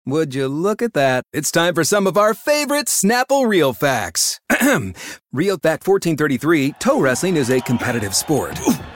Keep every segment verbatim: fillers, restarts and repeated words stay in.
Would you look at that? It's time for some of our favorite Snapple Real Facts. Real Fact fourteen thirty-three, toe wrestling is a competitive sport.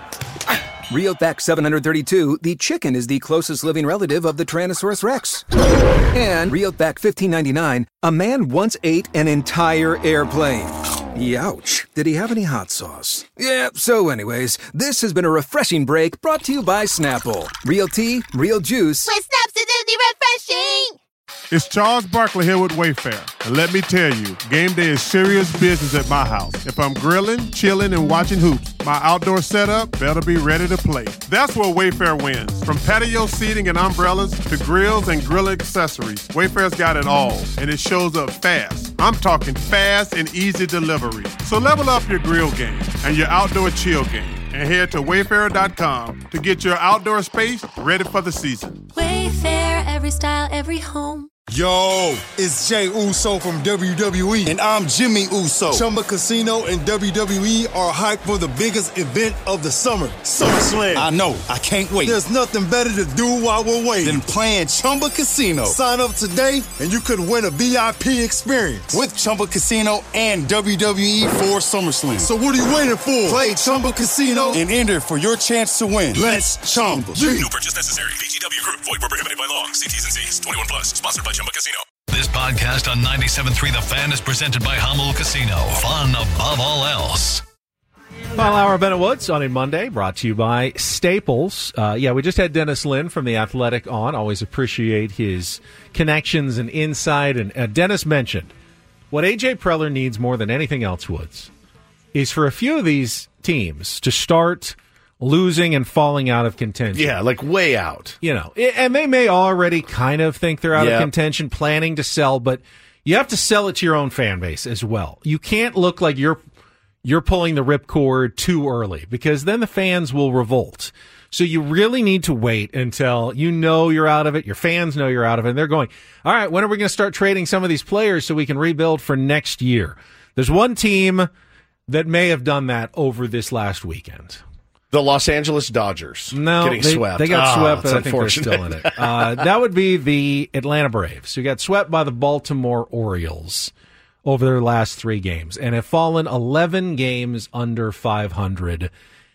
Real Fact seven hundred thirty-two, the chicken is the closest living relative of the Tyrannosaurus Rex. And Real Fact fifteen ninety-nine, a man once ate an entire airplane. Youch. Did he have any hot sauce? Yeah, so anyways, this has been a refreshing break brought to you by Snapple. Real tea, real juice. With Snapsidity refreshing! It's Charles Barkley here with Wayfair. And let me tell you, game day is serious business at my house. If I'm grilling, chilling, and watching hoops, my outdoor setup better be ready to play. That's where Wayfair wins. From patio seating and umbrellas to grills and grill accessories, Wayfair's got it all, and it shows up fast. I'm talking fast and easy delivery. So level up your grill game and your outdoor chill game, and head to wayfair dot com to get your outdoor space ready for the season. Wayfair, every style, every home. Yo, it's Jay Uso from W W E, and I'm Jimmy Uso. Chumba Casino and W W E are hyped for the biggest event of the summer, SummerSlam. I know, I can't wait. There's nothing better to do while we're waiting than playing Chumba Casino. Sign up today, and you could win a V I P experience with Chumba Casino and W W E for SummerSlam. So what are you waiting for? Play Chumba Casino and enter for your chance to win. Let's Chumba. No purchase necessary. V G W Group. Void where prohibited by law. See T's and C's. twenty-one plus. Sponsored by Chumba Casino. This podcast on ninety-seven point three The Fan is presented by Hummel Casino. Fun above all else. Final hour of Bennett Woods on a Monday, brought to you by Staples. Uh, yeah, we just had Dennis Lin from The Athletic on. Always appreciate his connections and insight. And uh, Dennis mentioned what A J Preller needs more than anything else, Woods, is for a few of these teams to start losing and falling out of contention. Yeah, like way out. You know, and they may already kind of think they're out yep. of contention, planning to sell, but you have to sell it to your own fan base as well. You can't look like you're you're pulling the ripcord too early, because then the fans will revolt. So you really need to wait until you know you're out of it, your fans know you're out of it, and they're going, all right, when are we going to start trading some of these players so we can rebuild for next year? There's one team that may have done that over this last weekend. The Los Angeles Dodgers. No, getting they, swept. they got oh, swept, but I think they're still in it. Uh, that would be the Atlanta Braves, who got swept by the Baltimore Orioles over their last three games and have fallen eleven games under five hundred.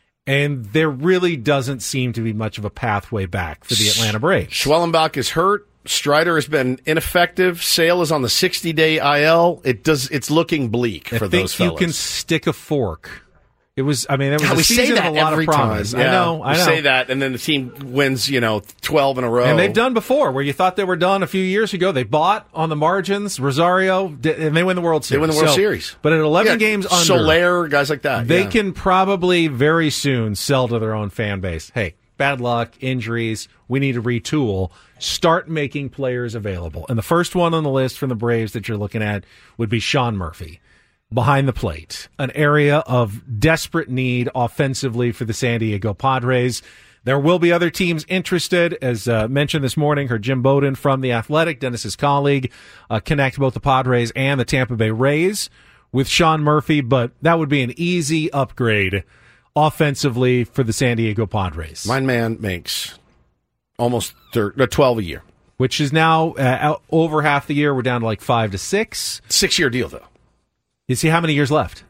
And there really doesn't seem to be much of a pathway back for the Atlanta Braves. Schwellenbach is hurt. Strider has been ineffective. Sale is on the sixty-day I L. It does. It's looking bleak I for think those fellas. You can stick a fork. It was, I mean, there was God, a we season say that of a lot every of promise. time. Yeah. I know, I we know. say that, and then the team wins, you know, twelve in a row. And they've done before, where you thought they were done a few years ago. They bought on the margins, Rosario, and they win the World Series. They win the World so, Series. But at eleven yeah, games under, Soler, guys like that. they yeah. can probably very soon sell to their own fan base. Hey, bad luck, injuries, we need to retool. Start making players available. And the first one on the list from the Braves that you're looking at would be Sean Murphy. Behind the plate, an area of desperate need offensively for the San Diego Padres. There will be other teams interested. As uh, mentioned this morning, heard Jim Bowden from The Athletic, Dennis's colleague, uh, connect both the Padres and the Tampa Bay Rays with Sean Murphy, but that would be an easy upgrade offensively for the San Diego Padres. My man makes almost thirty, twelve a year. Which is now uh, out over half the year. We're down to like five to six. Six-year deal, though. You see how many years left?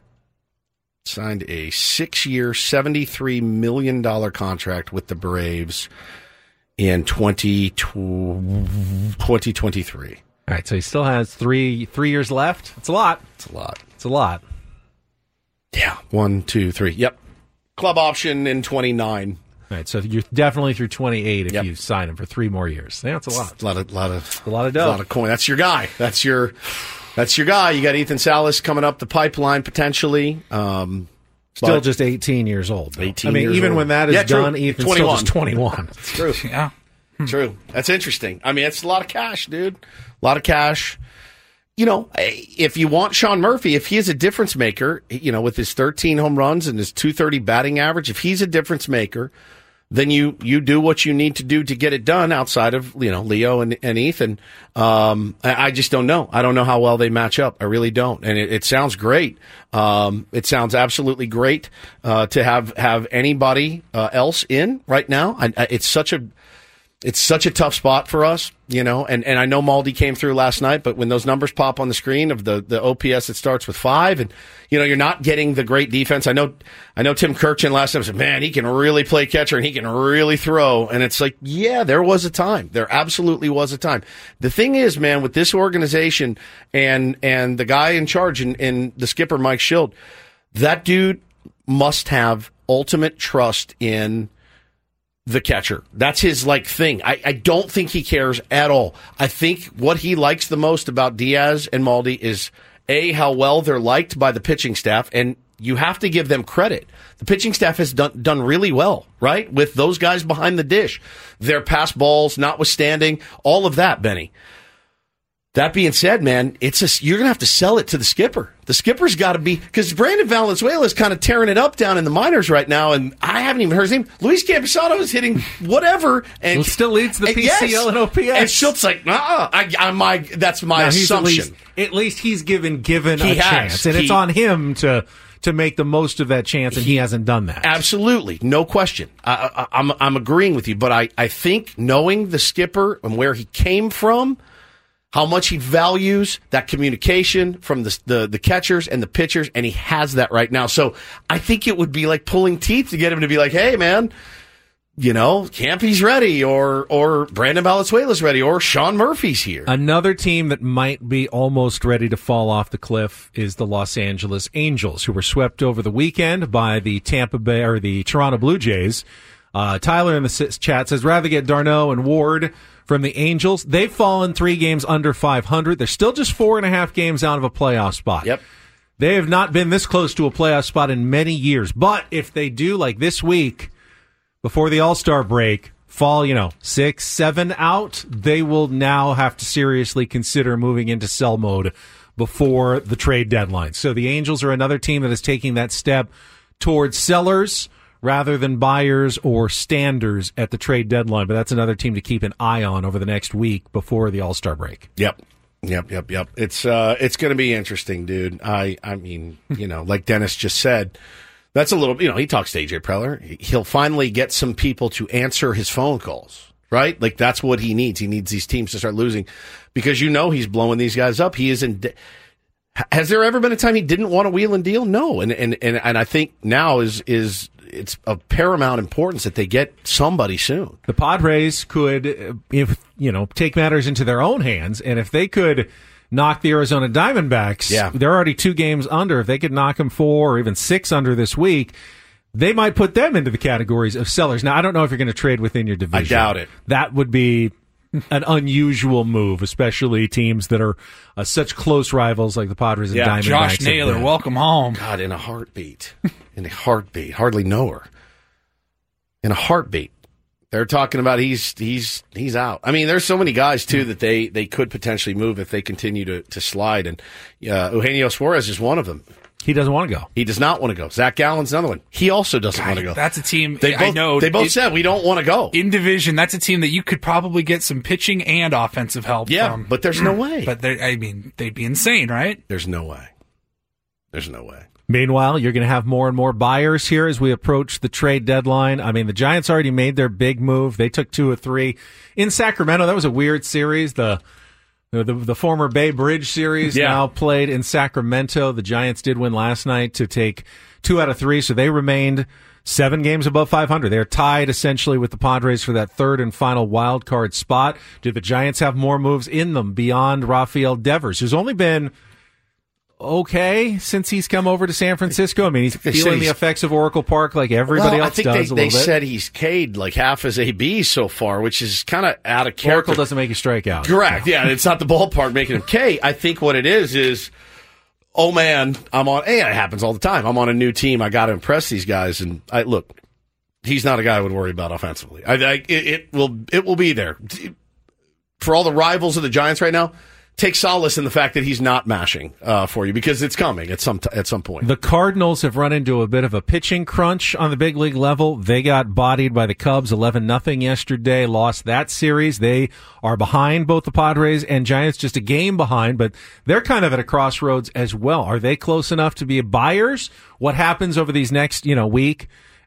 Signed a six-year, seventy-three million dollars contract with the Braves in twenty twenty-three. All right, so he still has three three years left. It's a lot. It's a lot. It's a lot. Yeah, one, two, three. Yep. Club option in twenty-nine. All right, so you're definitely through twenty-eight if yep. you sign him for three more years. Yeah, that's a lot. It's a lot of, lot of, a lot of dough. A lot of coin. That's your guy. That's your... That's your guy. You got Ethan Salas coming up the pipipeline potentially. Um, still just eighteen years old. Though. eighteen I mean, years even old. when that is yeah, done, Ethan's twenty-one. still just twenty-one. It's true. Yeah. True. That's interesting. I mean, it's a lot of cash, dude. A lot of cash. You know, if you want Sean Murphy, if he is a difference maker, you know, with his thirteen home runs and his two thirty batting average, if he's a difference maker, then you, you do what you need to do to get it done outside of, you know, Leo and, and Ethan. Um, I, I just don't know. I don't know how well they match up. I really don't. And it, it sounds great. Um, it sounds absolutely great, uh, to have, have anybody, uh, else in right now. I, I, it's such a, It's such a tough spot for us, you know, and, and I know Maldi came through last night, but when those numbers pop on the screen of the, the O P S that starts with five, and, you know, you're not getting the great defense. I know, I know Tim Kirchin last time said, man, he can really play catcher and he can really throw. And it's like, yeah, there was a time. There absolutely was a time. The thing is, man, with this organization and, and the guy in charge and, and the skipper, Mike Schild, that dude must have ultimate trust in the catcher. That's his like thing. I, I don't think he cares at all. I think what he likes the most about Diaz and Maldi is A, how well they're liked by the pitching staff, and you have to give them credit. The pitching staff has done done really well, right? With those guys behind the dish. Their pass balls notwithstanding, all of that, Benny. That being said, man, it's a, you're going to have to sell it to the skipper. The skipper's got to be, because Brandon Valenzuela is kind of tearing it up down in the minors right now, and I haven't even heard his name. Luis Camposano is hitting whatever, and well, still leads the P C L yes, and O P S. And Schultz like, nah, I, I, my, that's my no, assumption. At least, at least he's given given he a has. chance, and he, it's on him to to make the most of that chance, and he, he hasn't done that. Absolutely, no question. I, I, I'm I'm agreeing with you, but I, I think knowing the skipper and where he came from, how much he values that communication from the, the the catchers and the pitchers, and he has that right now. So I think it would be like pulling teeth to get him to be like, hey, man, you know, Campy's ready, or or Brandon Valenzuela's ready, or Sean Murphy's here. Another team that might be almost ready to fall off the cliff is the Los Angeles Angels, who were swept over the weekend by the Tampa Bay or the Toronto Blue Jays. Uh, Tyler in the chat says, rather get Darno and Ward from the Angels. They've fallen three games under five hundred. They're still just four and a half games out of a playoff spot. Yep. They have not been this close to a playoff spot in many years. But if they do, like this week, before the All-Star break, fall, you know, six, seven out, they will now have to seriously consider moving into sell mode before the trade deadline. So the Angels are another team that is taking that step towards sellers rather than buyers or standers at the trade deadline. But that's another team to keep an eye on over the next week before the All-Star break. Yep. Yep, yep, yep. It's uh, it's going to be interesting, dude. I, I mean, you know, like Dennis just said, that's a little, you know, he talks to A J Preller. He'll finally get some people to answer his phone calls, right? Like, that's what he needs. He needs these teams to start losing because, you know, he's blowing these guys up. He is in. De- Has there ever been a time he didn't want to wheel and deal? No. And, and, and, and I think now is, is, it's of paramount importance that they get somebody soon. The Padres could, if you know, take matters into their own hands, and if they could knock the Arizona Diamondbacks, yeah. they're already two games under. If they could knock them four or even six under this week, they might put them into the categories of sellers. Now, I don't know if you're going to trade within your division. I doubt it. That would be an unusual move, especially teams that are uh, such close rivals like the Padres and yeah, Diamondbacks. Josh Naylor, welcome home. God, in a heartbeat. In a heartbeat. Hardly know her. In a heartbeat. They're talking about he's he's he's out. I mean, there's so many guys, too, that they, they could potentially move if they continue to, to slide. And uh, Eugenio Suarez is one of them. He doesn't want to go. He does not want to go. Zach Gallen's another one. He also doesn't God, want to go. That's a team. They both, I know. They both it, said we don't want to go. In division, that's a team that you could probably get some pitching and offensive help yeah, from. but there's no way. But I mean, they'd be insane, right? There's no way. There's no way. Meanwhile, you're going to have more and more buyers here as we approach the trade deadline. I mean, the Giants already made their big move. They took two or three in Sacramento. That was a weird series. The The, the former Bay Bridge series yeah. now played in Sacramento. The Giants did win last night to take two out of three, so they remained seven games above five hundred. They're tied essentially with the Padres for that third and final wild card spot. Do the Giants have more moves in them beyond Rafael Devers, who's only been okay since he's come over to San Francisco? I mean, he's they feeling he's, the effects of Oracle Park like everybody well, else I think does they, a little they bit. said he's K'd like half his A B so far, which is kind of out of character. Oracle doesn't make you strike out. Correct. Yeah, it's not the ballpark making him K. I think what it is is, oh man, I'm on. Hey, it happens all the time. I'm on a new team. I got to impress these guys. And I look, he's not a guy I would worry about offensively. I, I it, it will it will be there for all the rivals of the Giants right now. Take solace in the fact that he's not mashing uh, for you because it's coming at some t- at some point. The Cardinals have run into a bit of a pitching crunch on the big league level. They got bodied by the Cubs eleven nothing yesterday, lost that series. They are behind both the Padres and Giants, just a game behind, but they're kind of at a crossroads as well. Are they close enough to be buyers? What happens over these next, you know, week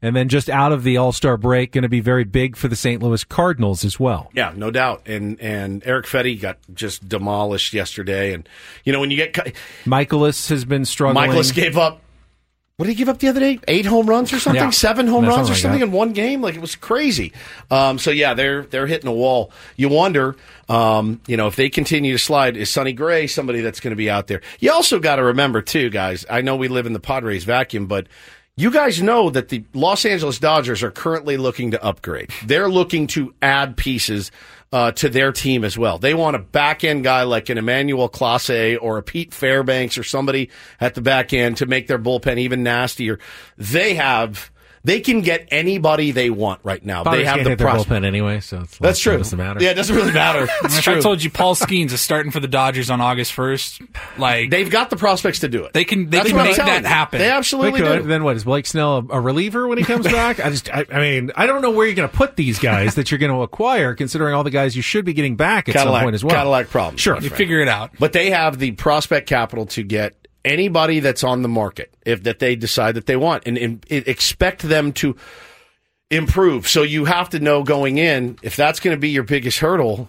And then just out of the All-Star break, going to be very big for the Saint Louis Cardinals as well. Yeah, no doubt. And and Eric Fetty got just demolished yesterday. And, you know, when you get... Michaelis has been struggling. Michaelis gave up, what did he give up the other day? Eight home runs or something? Yeah. Seven home No, runs or something something like in one game? Like, it was crazy. Um, so, yeah, they're they're hitting a wall. You wonder, um, you know, if they continue to slide, is Sonny Gray somebody that's going to be out there? You also got to remember, too, guys, I know we live in the Padres vacuum, but you guys know that the Los Angeles Dodgers are currently looking to upgrade. They're looking to add pieces uh, to their team as well. They want a back-end guy like an Emmanuel Clase or a Pete Fairbanks or somebody at the back end to make their bullpen even nastier. They have... They can get anybody they want right now. Padres they have can't the hit their prospect. bullpen anyway, so it's That's true. It doesn't matter. Yeah, it doesn't really matter. It's if true. I told you Paul Skeens is starting for the Dodgers on August first, like they've got the prospects to do it. They can. They That's can what I'm make telling that you. happen. They absolutely They could. do. Then what, is Blake Snell a, a reliever when he comes back? I just, I, I mean, I don't know where you're going to put these guys that you're going to acquire, considering all the guys you should be getting back at Cadillac, some point as well. Cadillac problem. Sure. You figure it out. But they have the prospect capital to get anybody that's on the market if that they decide that they want, and, and expect them to improve. So you have to know going in, if that's going to be your biggest hurdle,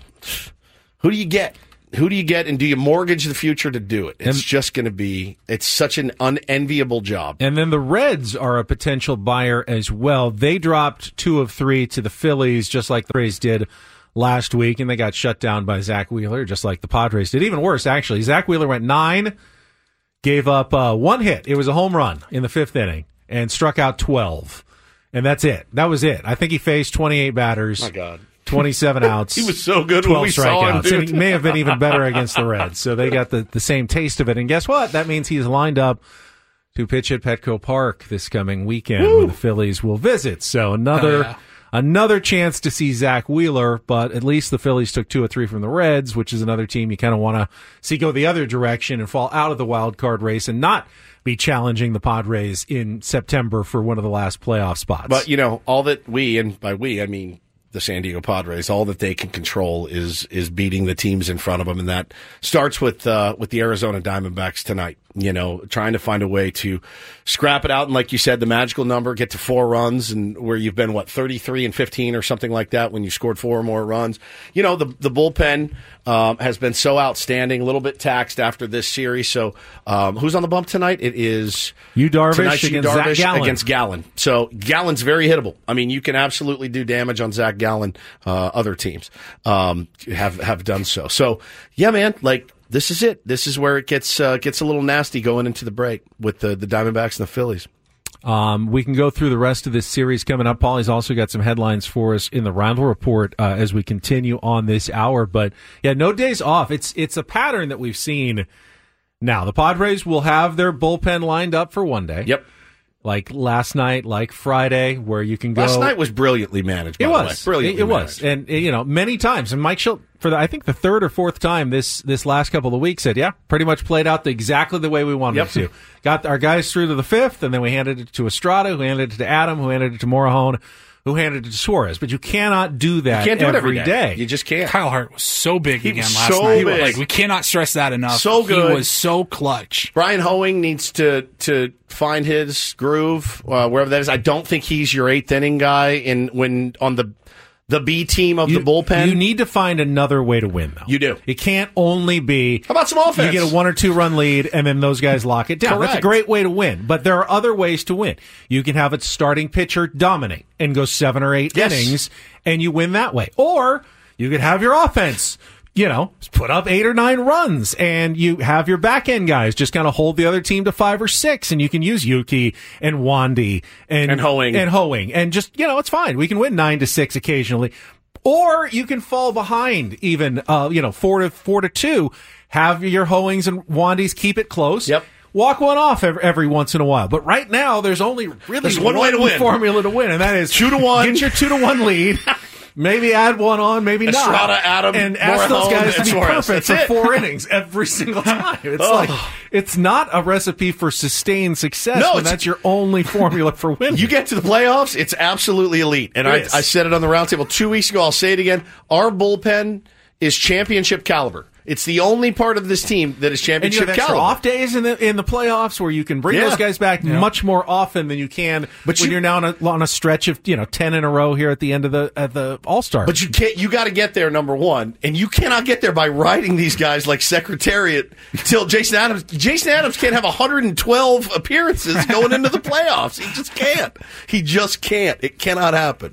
who do you get? Who do you get, and do you mortgage the future to do it? It's And- just going to be, it's such an unenviable job. And then the Reds are a potential buyer as well. They dropped two of three to the Phillies, just like the Rays did last week, and they got shut down by Zach Wheeler, just like the Padres did. Even worse, actually. Zach Wheeler went nine, gave up uh, one hit. It was a home run in the fifth inning, and struck out twelve. And that's it. That was it. I think he faced twenty-eight batters. My God. twenty-seven outs. He was so good when twelve we saw him, strikeouts. dude. And he may have been even better against the Reds. So they got the, the same taste of it. And guess what? That means he's lined up to pitch at Petco Park this coming weekend when the Phillies will visit. So another yeah. another chance to see Zach Wheeler, but at least the Phillies took two or three from the Reds, which is another team you kind of want to see go the other direction and fall out of the wild card race and not be challenging the Padres in September for one of the last playoff spots. But, you know, all that we, and by we, I mean the San Diego Padres, all that they can control is is beating the teams in front of them, and that starts with uh, with the Arizona Diamondbacks tonight. You know, trying to find a way to scrap it out, and like you said, the magical number, get to four runs, and where you've been, what, thirty-three and fifteen or something like that when you scored four or more runs. You know, the the bullpen um, has been so outstanding, a little bit taxed after this series. So um, who's on the bump tonight? It is Yu Darvish tonight's Yu against Zach Darvish Gallen. against Gallen. So Gallen's very hittable. I mean, you can absolutely do damage on Zach Gallen. Uh, other teams um, have have done so. So yeah, man, like this is it. This is where it gets uh, gets a little nasty going into the break with the the Diamondbacks and the Phillies. Um, we can go through the rest of this series coming up. Paulie's also got some headlines for us in the Rival Report uh, as we continue on this hour. But yeah, no days off. It's it's a pattern that we've seen now. The Padres will have their bullpen lined up for one day. Yep. Like last night, like Friday, where you can go. Last night was brilliantly managed. By It the was. way. Brilliantly It, it was, managed. and you know, many times. And Mike Schilt, for the, I think the third or fourth time this this last couple of weeks, said, "Yeah, pretty much played out the, exactly the way we wanted Yep. it to." Got our guys through to the fifth, and then we handed it to Estrada, who handed it to Adam, who handed it to Morahone, who handed it to Suarez. But you cannot do that You can't do it every every day. day. You just can't. Kyle Hart was so big He again was last so night. big. Like we cannot stress that enough. So good. He was so clutch. Brian Hoeing needs to to find his groove uh, wherever that is. I don't think he's your eighth inning guy in when on the the B team of You, the bullpen. you need to find another way to win, though. You do. It can't only be. How about some offense? You get a one or two run lead, and then those guys lock it down. That's a Correct. great way to win. But there are other ways to win. You can have a starting pitcher dominate and go seven or eight Yes. innings, and you win that way. Or you could have your offense, you know, put up eight or nine runs, and you have your back end guys just kind of hold the other team to five or six, and you can use Yuki and Wandy and And Hoeing. and Hoeing, and just you know, it's fine. We can win nine to six occasionally. Or you can fall behind, even uh, you know, four to four to two. Have your Hoeings and Wandys keep it close. Yep. Walk one off every, every once in a while. But right now, there's only really There's one way to win. formula to win, and that is Two to one. Get your two to one lead. Maybe add one on, maybe not. Estrada, Adam, and ask those Morahone, guys to and be Suarez. perfect That's for it. four innings every single time. It's Oh. like it's not a recipe for sustained success. No, when it's- that's your only formula for winning. You get to the playoffs, it's absolutely elite. And It I, is. I said it on the roundtable two weeks ago. I'll say it again. Our bullpen is championship caliber. It's the only part of this team that is And you championship have extra caliber. off days in the in the playoffs where you can bring Yeah. those guys back Yeah. much more often than you can But when you- you're now on a, on a stretch of you know ten in a row here at the end of the at the All Star. But you can't. You got to get there, number one, and you cannot get there by riding these guys like Secretariat till Jason Adams. Jason Adams can't have one hundred twelve appearances going into the playoffs. He just can't. He just can't. It cannot happen.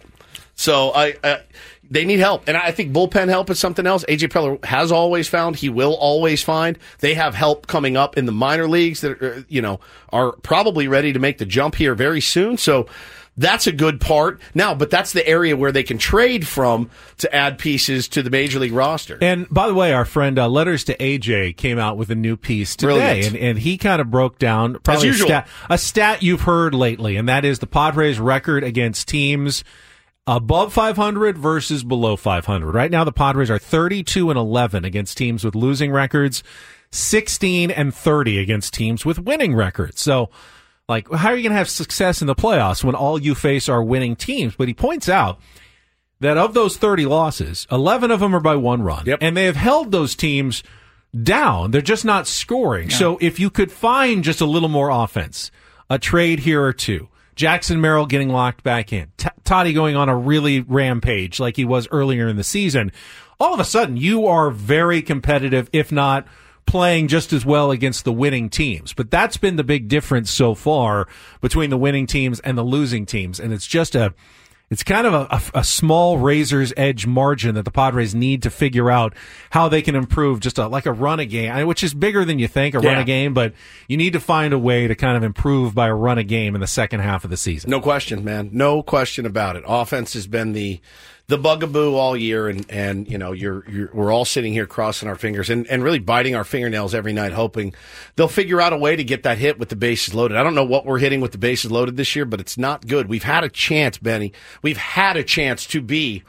So I. I They need help, and I think bullpen help is something else. A J Preller has always found, he will always find. They have help coming up in the minor leagues that are, you know, are probably ready to make the jump here very soon. So that's a good part. Now, but that's the area where they can trade from to add pieces to the major league roster. And by the way, our friend uh, Letters to A J came out with a new piece today, Brilliant. and, and he kind of broke down probably As a usual. stat, a stat you've heard lately, and that is the Padres' record against teams above five hundred versus below five hundred. Right now, the Padres are thirty-two and eleven against teams with losing records, sixteen and thirty against teams with winning records. So, like, how are you going to have success in the playoffs when all you face are winning teams? But he points out that of those thirty losses, eleven of them are by one run. Yep. And they have held those teams down. They're just not scoring. Yeah. So if you could find just a little more offense, a trade here or two, Jackson Merrill getting locked back in, T- Toddy going on a really rampage like he was earlier in the season, all of a sudden you are very competitive, if not playing just as well against the winning teams. But that's been the big difference so far between the winning teams and the losing teams. And it's just a, it's kind of a, a, a small razor's edge margin that the Padres need to figure out how they can improve just a, like a run a game, which is bigger than you think, a Yeah. run a game, but you need to find a way to kind of improve by a run a game in the second half of the season. No question, man. No question about it. Offense has been the the bugaboo all year, and, and you know you're, you're we're all sitting here crossing our fingers and, and really biting our fingernails every night, hoping they'll figure out a way to get that hit with the bases loaded. I don't know what we're hitting with the bases loaded this year, but it's not good. We've had a chance, Benny. We've had a chance to be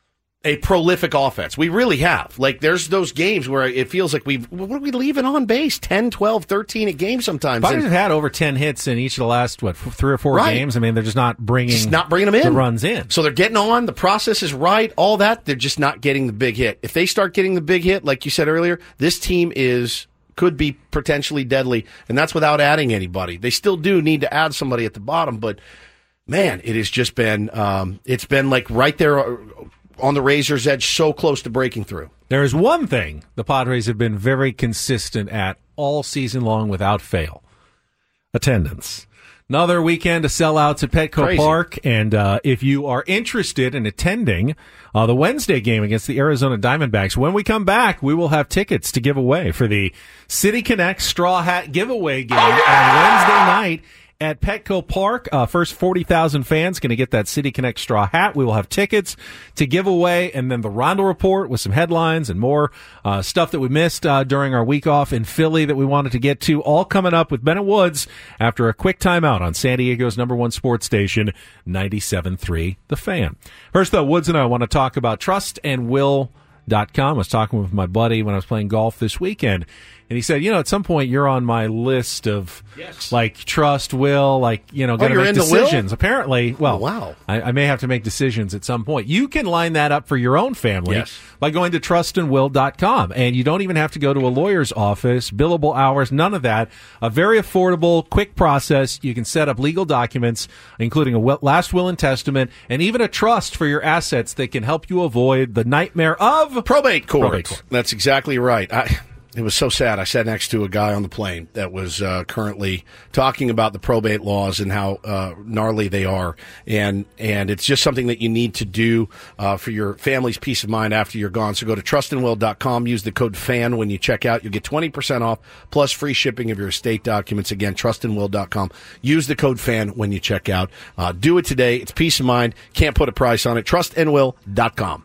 a prolific offense. We really have. Like, there's those games where it feels like we've, what are we leaving on base? ten, twelve, thirteen a game sometimes. Padres And- have had over ten hits in each of the last, what, f- three or four Right. games. I mean, they're just not bringing, Just not bringing them in. the runs in. So they're getting on. The process is right. All that. They're just not getting the big hit. If they start getting the big hit, like you said earlier, this team is could be potentially deadly, and that's without adding anybody. They still do need to add somebody at the bottom, but man, it has just been um, it's been like right there on the razor's edge, so close to breaking through. There is one thing the Padres have been very consistent at all season long without fail. Attendance. Another weekend of sellouts at Petco Crazy. Park. And uh, if you are interested in attending uh, the Wednesday game against the Arizona Diamondbacks, when we come back, we will have tickets to give away for the City Connect Straw Hat giveaway game on Wednesday night at Petco Park. Uh, first forty thousand fans going to get that City Connect Straw Hat. We will have tickets to give away, and then the Rondo Report with some headlines and more uh, stuff that we missed uh, during our week off in Philly that we wanted to get to, all coming up with Bennett Woods after a quick timeout on San Diego's number one sports station, ninety-seven point three The Fan. First, though, Woods and I want to talk about trust and will dot com. I was talking with my buddy when I was playing golf this weekend, and he said, you know, at some point you're on my list of Yes. like trust, will, like, you know, going to you're make into will? decisions. Apparently, well, Oh, wow. I, I may have to make decisions at some point. You can line that up for your own family Yes. by going to trust and will dot com, and you don't even have to go to a lawyer's office, billable hours, none of that. A very affordable, quick process. You can set up legal documents, including a will, last will and testament, and even a trust for your assets that can help you avoid the nightmare of Probate court. Probate court. That's exactly right. I, it was so sad. I sat next to a guy on the plane that was uh, currently talking about the probate laws and how uh, gnarly they are, and and it's just something that you need to do uh, for your family's peace of mind after you're gone. So go to trust and will dot com. Use the code FAN when you check out. You'll get twenty percent off plus free shipping of your estate documents. Again, trust and will dot com. Use the code FAN when you check out. Uh, do it today. It's peace of mind. Can't put a price on it. trust and will dot com.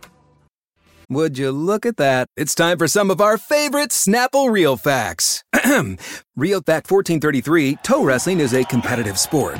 Would you look at that? It's time for some of our favorite Snapple Real Facts. Real Fact fourteen thirty-three, toe wrestling is a competitive sport.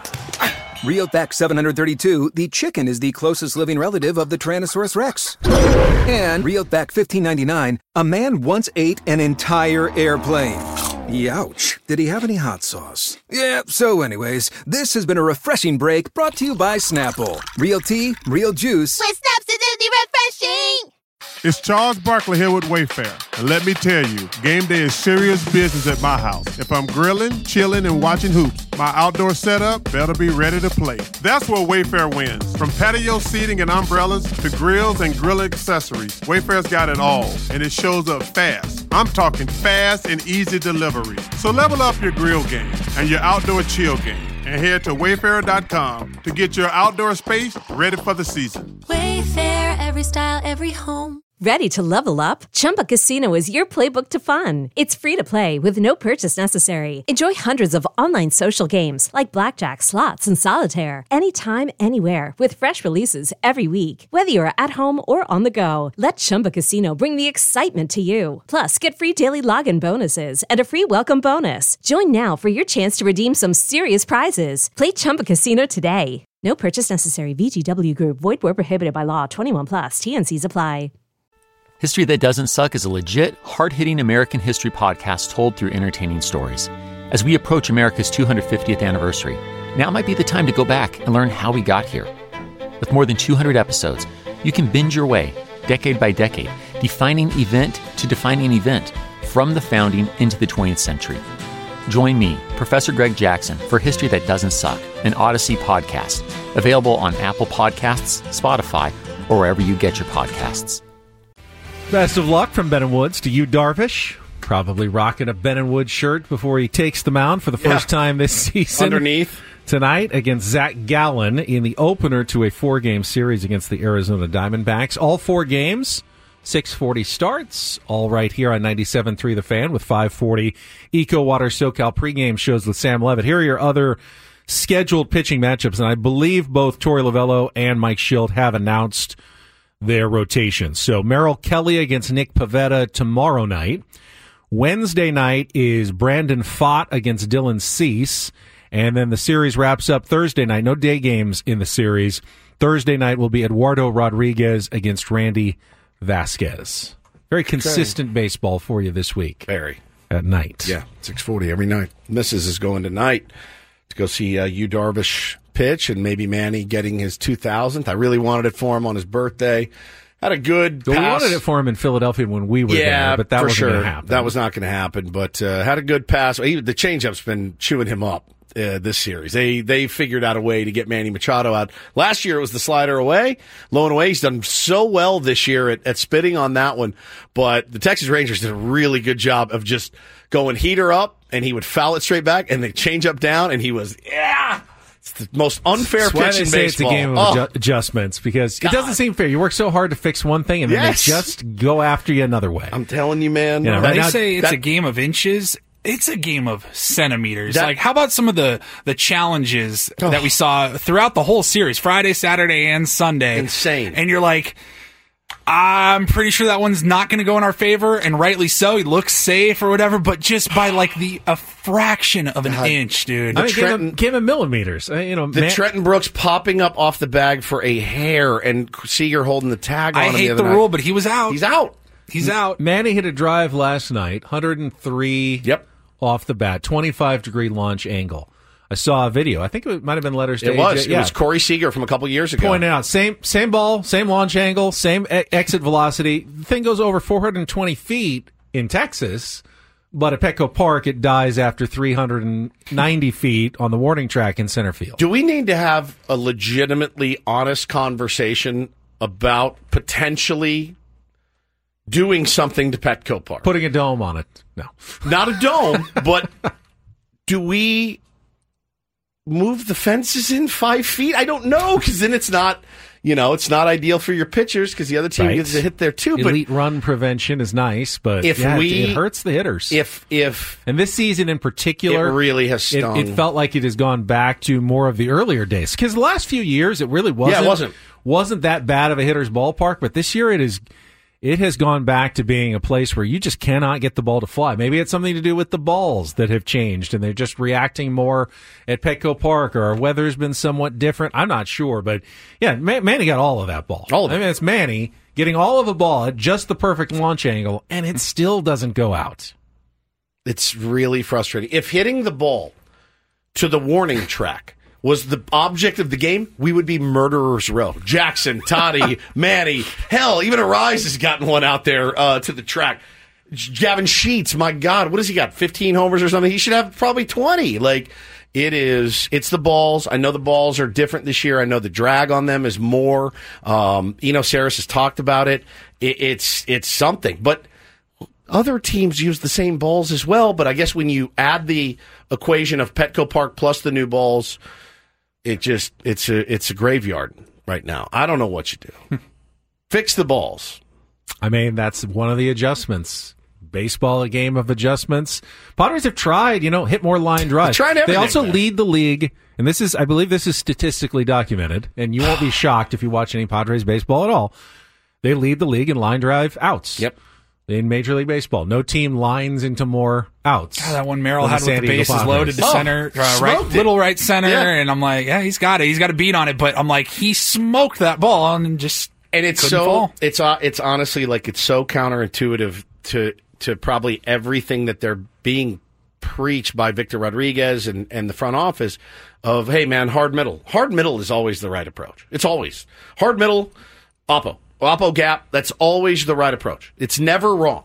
Real Fact seven hundred thirty-two, the chicken is the closest living relative of the Tyrannosaurus Rex. And Real Fact fifteen ninety-nine, a man once ate an entire airplane. Youch. Did he have any hot sauce? Yeah, so anyways, this has been a refreshing break brought to you by Snapple. Real tea, real juice. With Snaps, it's really refreshing. It's Charles Barkley here with Wayfair. And let me tell you, game day is serious business at my house. If I'm grilling, chilling, and watching hoops, my outdoor setup better be ready to play. That's where Wayfair wins. From patio seating and umbrellas to grills and grill accessories, Wayfair's got it all, and it shows up fast. I'm talking fast and easy delivery. So level up your grill game and your outdoor chill game, and head to wayfair dot com to get your outdoor space ready for the season. Wayfair, every style, every home. Ready to level up? Chumba Casino is your playbook to fun. It's free to play with no purchase necessary. Enjoy hundreds of online social games like blackjack, slots, and solitaire anytime, anywhere with fresh releases every week. Whether you're at home or on the go, let Chumba Casino bring the excitement to you. Plus, get free daily login bonuses and a free welcome bonus. Join now for your chance to redeem some serious prizes. Play Chumba Casino today. No purchase necessary. V G W Group. Void where prohibited by law. twenty-one plus. T N Cs apply. History That Doesn't Suck is a legit, hard-hitting American history podcast told through entertaining stories. As we approach America's two hundred fiftieth anniversary, now might be the time to go back and learn how we got here. With more than two hundred episodes, you can binge your way, decade by decade, defining event to defining event, from the founding into the twentieth century. Join me, Professor Greg Jackson, for History That Doesn't Suck, an Odyssey podcast, available on Apple Podcasts, Spotify, or wherever you get your podcasts. Best of luck from Ben and Woods to you, Darvish. Probably rocking a Ben and Woods shirt before he takes the mound for the first yeah. time this season. Underneath. Tonight against Zach Gallen in the opener to a four-game series against the Arizona Diamondbacks. All four games, six forty starts, all right here on ninety-seven point three The Fan with five forty Eco Water SoCal pregame shows with Sam Levitt. Here are your other scheduled pitching matchups, and I believe both Torey Lovello and Mike Schild have announced their rotations. So Merrill Kelly against Nick Pivetta tomorrow night. Wednesday night is Brandon Pfaadt against Dylan Cease. And then the series wraps up Thursday night. No day games in the series. Thursday night will be Eduardo Rodriguez against Randy Vasquez. Very consistent okay. baseball for you this week. Very. At night. Yeah, six forty every night. Missus is going tonight to go see uh, Yu Darvish pitch, and maybe Manny getting his two thousandth. I really wanted it for him on his birthday. Had a good well, pass. We wanted it for him in Philadelphia when we were yeah, there, but that for wasn't sure. going to happen. That was not going to happen, but uh, had a good pass. He, the changeup's been chewing him up uh, this series. They they figured out a way to get Manny Machado out. Last year it was the slider away, low and away. He's done so well this year at, at spitting on that one, but the Texas Rangers did a really good job of just going heater up, and he would foul it straight back, and they change up down, and he was, yeah! It's the most unfair pitch in baseball. It's a game of oh. adju- adjustments because God. It doesn't seem fair. You work so hard to fix one thing, and then yes. they just go after you another way. I'm telling you, man. You know, right they now, say it's that, a game of inches. It's a game of centimeters. That, like, how about some of the, the challenges oh. that we saw throughout the whole series, Friday, Saturday, and Sunday? Insane. And you're like, I'm pretty sure that one's not going to go in our favor, and rightly so. He looks safe or whatever, but just by like the a fraction of an God. inch, dude. I mean, Trenton, give, him, give him millimeters. Uh, you know, the man- Trenton Brooks popping up off the bag for a hair, and Seager holding the tag on I him. hate the, the night. rule, but he was out. He's out. He's out. Manny hit a drive last night, one hundred three Yep. off the bat, twenty-five degree launch angle. I saw a video. I think it might have been letters to It was. A J. It yeah. was Corey Seager from a couple years ago. Pointing out, same same ball, same launch angle, same e- exit velocity. The thing goes over four hundred twenty feet in Texas, but at Petco Park, it dies after three hundred ninety feet on the warning track in center field. Do we need to have a legitimately honest conversation about potentially doing something to Petco Park? Putting a dome on it? No. Not a dome, but do we move the fences in five feet? I don't know, because then it's not, you know, it's not ideal for your pitchers because the other team right. gets to hit there too. Elite but run prevention is nice, but if yeah, we, it, it hurts the hitters. If if and this season in particular, it really has stung. It, it felt like it has gone back to more of the earlier days because the last few years it really wasn't. Yeah, it wasn't wasn't that bad of a hitter's ballpark, but this year it is. It has gone back to being a place where you just cannot get the ball to fly. Maybe it's something to do with the balls that have changed and they're just reacting more at Petco Park, or our weather's been somewhat different. I'm not sure, but yeah, Manny got all of that ball. All of it. I mean, it's Manny getting all of a ball at just the perfect launch angle, and it still doesn't go out. It's really frustrating. If hitting the ball to the warning track was the object of the game, we would be murderers row. Jackson, Toddy, Manny, hell, even Arise has gotten one out there uh, to the track. Gavin Sheets, my God, what has he got? fifteen homers or something? He should have probably twenty. Like, it is, it's the balls. I know the balls are different this year. I know the drag on them is more. Um, Eno Saris has talked about it. it. It's, it's something. But other teams use the same balls as well. But I guess when you add the equation of Petco Park plus the new balls, it just, it's a, it's a graveyard right now. I don't know what you do. Fix the balls. I mean, that's one of the adjustments. Baseball, a game of adjustments. Padres have tried, you know, hit more line drives. Tried everything, they also man. lead the league, and this is, I believe this is statistically documented, and you won't be shocked if you watch any Padres baseball at all. They lead the league in line drive outs. Yep. In Major League Baseball. No team lines into more outs. God, that one Merrill had the with the bases Padres. loaded to Oh, center, uh, right, smoked it. little right center, Yeah. and I'm like, yeah, he's got it. He's got a beat on it, but I'm like, he smoked that ball and just And it's couldn't so fall. it's uh, it's honestly like it's so counterintuitive to to probably everything that they're being preached by Victor Rodriguez and, and the front office of, hey man, hard middle. Hard middle is always the right approach. It's always hard middle, oppo, oppo gap. That's always the right approach. It's never wrong,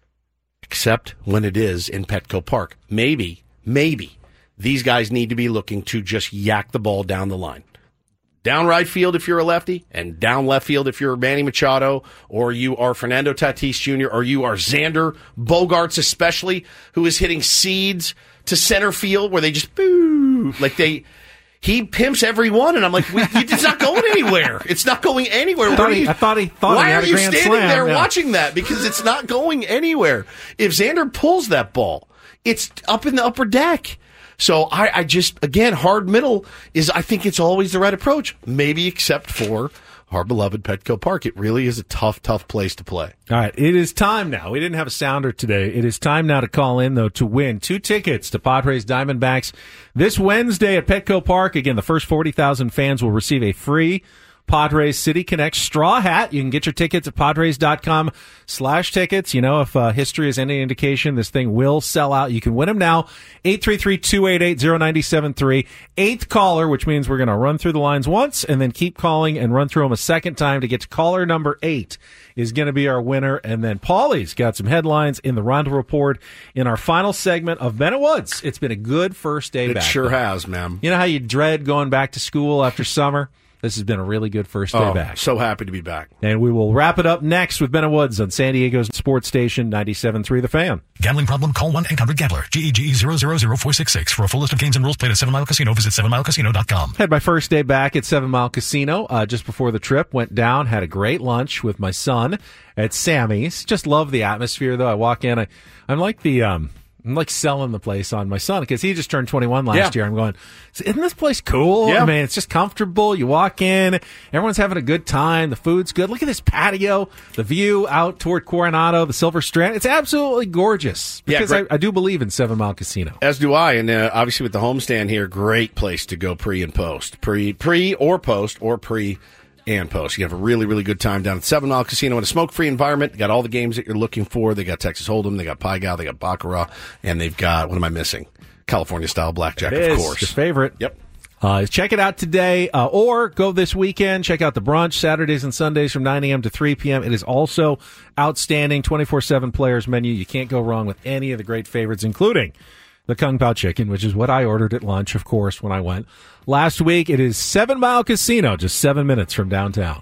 except when it is in Petco Park. Maybe, maybe these guys need to be looking to just yak the ball down the line. Down right field if you're a lefty, and down left field if you're Manny Machado, or you are Fernando Tatis Junior, or you are Xander Bogaerts especially, who is hitting seeds to center field where they just boo. Like they, he pimps every one, and I'm like, we, it's not going anywhere. It's not going anywhere. I thought What are he, you- I thought he thought Why he had are a you grand standing slam. there Yeah. watching that? Because it's not going anywhere. If Xander pulls that ball, it's up in the upper deck. So I, I just, again, hard middle is, I think it's always the right approach. Maybe except for our beloved Petco Park. It really is a tough, tough place to play. All right, it is time now. We didn't have a sounder today. It is time now to call in, though, to win two tickets to Padres Diamondbacks this Wednesday at Petco Park. Again, the first forty thousand fans will receive a free Padres City Connect straw hat. You can get your tickets at Padres.com slash tickets. You know, if uh, history is any indication, this thing will sell out. You can win them now. eight three three, two eight eight, zero nine seven three. Eighth caller, which means we're going to run through the lines once and then keep calling and run through them a second time to get to caller number eight is going to be our winner. And then Paulie's got some headlines in the Rondo Report in our final segment of Bennett Woods. It's been a good first day It back. sure though. has, ma'am. You know how you dread going back to school after summer? This has been a really good first day Oh, back. so happy to be back. And we will wrap it up next with Bennett Woods on San Diego's sports station, ninety-seven point three The Fan. Gambling problem? Call one eight hundred gambler. G E G E zero zero zero four six six. For a full list of games and rules, played at Seven Mile Casino. Visit seven mile casino dot com. Had my first day back at Seven Mile Casino uh, just before the trip. Went down, had a great lunch with my son at Sammy's. Just love the atmosphere, though. I walk in, I, I'm like the... um. I'm like selling the place on my son because he just turned twenty-one last Yeah. year. I'm going, isn't this place cool? Yeah. I mean, it's just comfortable. You walk in, everyone's having a good time. The food's good. Look at this patio, the view out toward Coronado, the Silver Strand. It's absolutely gorgeous Yeah, because great. I, I do believe in Seven Mile Casino. As do I, and uh, obviously with the homestand here, great place to go pre and post. Pre, pre or post, or pre and post. You have a really, really good time down at Seven Mile Casino in a smoke-free environment. They got all the games that you're looking for. They got Texas Hold'em, they got Pai Gow, they got Baccarat, and they've got, what am I missing? California-style blackjack, It of is course. your favorite. Yep. Uh, check it out today, uh, or go this weekend. Check out the brunch Saturdays and Sundays from nine a.m. to three p.m. It is also outstanding twenty-four seven players menu. You can't go wrong with any of the great favorites, including the Kung Pao chicken, which is what I ordered at lunch, of course, when I went last week. It is Seven Mile Casino, just seven minutes from downtown.